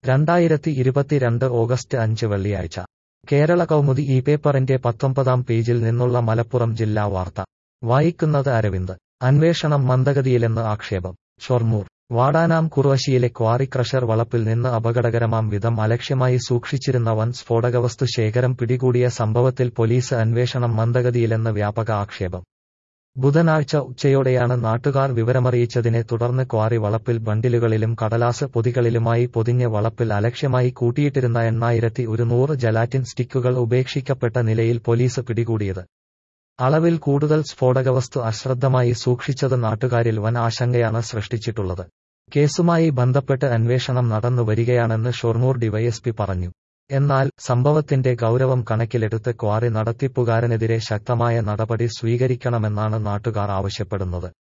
2022 August 5 വെള്ളിയാഴ്ച കേരള കൗമുദി ഈ പേപ്പറിന്റെ 19-ാം പേജിൽ നിന്നുള്ള മലപ്പുറം ജില്ലാ വാർത്ത വായിക്കുന്നത് അരവിന്ദ്. അന്വേഷണം മന്ദഗതിയിലെന്ന് ആക്ഷേപം. ഷൊർണൂർ വാടാനാം കുറുവശിയിലെ ക്വാറി ക്രഷർ വളപ്പിൽ നിന്ന് അപകടകരമാം വിധം അലക്ഷ്യമായി സൂക്ഷിച്ചിരുന്ന വൻ സ്ഫോടകവസ്തു ശേഖരം പിടികൂടിയ സംഭവത്തിൽ പോലീസ് അന്വേഷണം മന്ദഗതിയിലെന്ന് വ്യാപക ആക്ഷേപം. ബുധനാഴ്ച ഉച്ചയോടെയാണ് നാട്ടുകാർ വിവരമറിയിച്ചതിനെ തുടർന്ന് ക്വാറി വളപ്പിൽ ബണ്ടിലുകളിലും കടലാസ് പൊതികളിലുമായി പൊതിഞ്ഞ് വളപ്പിൽ അലക്ഷ്യമായി കൂട്ടിയിട്ടിരുന്ന 8100 ജലാറ്റിൻ സ്റ്റിക്കുകൾ ഉപേക്ഷിക്കപ്പെട്ട നിലയിൽ പോലീസ് പിടികൂടിയത്. അളവിൽ കൂടുതൽ സ്ഫോടകവസ്തു അശ്രദ്ധമായി സൂക്ഷിച്ചത് നാട്ടുകാരിൽ വൻ ആശങ്കയാണ് സൃഷ്ടിച്ചിട്ടുള്ളത്. കേസുമായി ബന്ധപ്പെട്ട് അന്വേഷണം നടന്നു വരികയാണെന്ന് ഷൊർണൂർ ഡിവൈഎസ്പി പറഞ്ഞു. എന്നാൽ സംഭവത്തിന്റെ ഗൗരവം കണക്കിലെടുത്ത് ക്വാറി നടത്തിപ്പുകാരനെതിരെ ശക്തമായ നടപടി സ്വീകരിക്കണമെന്നാണ് നാട്ടുകാർ ആവശ്യപ്പെടുന്നത്.